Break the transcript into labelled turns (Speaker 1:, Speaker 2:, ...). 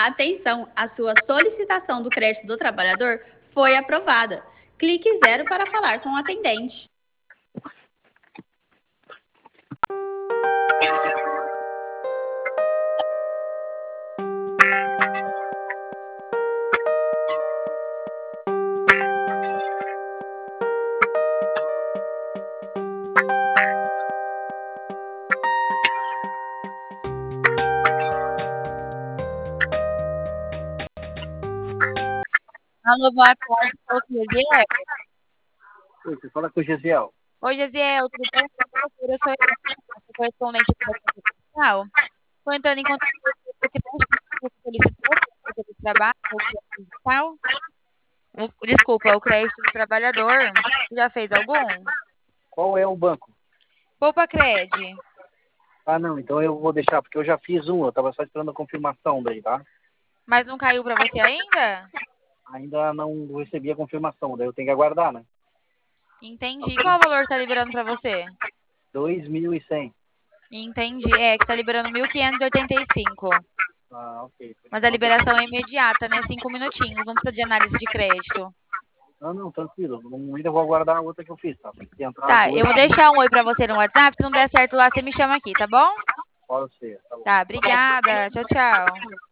Speaker 1: Atenção, a sua solicitação do crédito do trabalhador foi aprovada. Clique 0 para falar com o atendente.
Speaker 2: Alô, boa tarde, sou o Gesiel.
Speaker 3: Oi, você fala com o Gesiel.
Speaker 2: Oi, Gesiel, tudo bem? Eu sou a correspondente aqui da Conta Fiscal. Estou entrando em contato com você que você solicitou o crédito do trabalho, o crédito fiscal. Desculpa, o crédito do trabalhador. Você já fez algum?
Speaker 3: Qual é o banco?
Speaker 2: Poupa Cred.
Speaker 3: Ah, não, então eu vou deixar, porque eu já fiz um, eu tava só esperando a confirmação daí, tá?
Speaker 2: Mas não caiu para você ainda?
Speaker 3: Ainda não recebi a confirmação, daí eu tenho que aguardar, né?
Speaker 2: Entendi. Qual o valor está liberando para você?
Speaker 3: 2.100.
Speaker 2: Entendi. É, que está liberando 1.585.
Speaker 3: Ah, ok.
Speaker 2: Mas a liberação é imediata, né? 5 minutinhos, não precisa de análise de crédito.
Speaker 3: Não, tranquilo. Ainda vou aguardar a outra que eu fiz, tá? Tem que entrar as
Speaker 2: Tá,
Speaker 3: duas.
Speaker 2: eu vou deixar um oi pra você no WhatsApp. Se não der certo lá, você me chama aqui, tá bom?
Speaker 3: Pode ser, tá bom.
Speaker 2: Tá, obrigada. Tchau, tchau.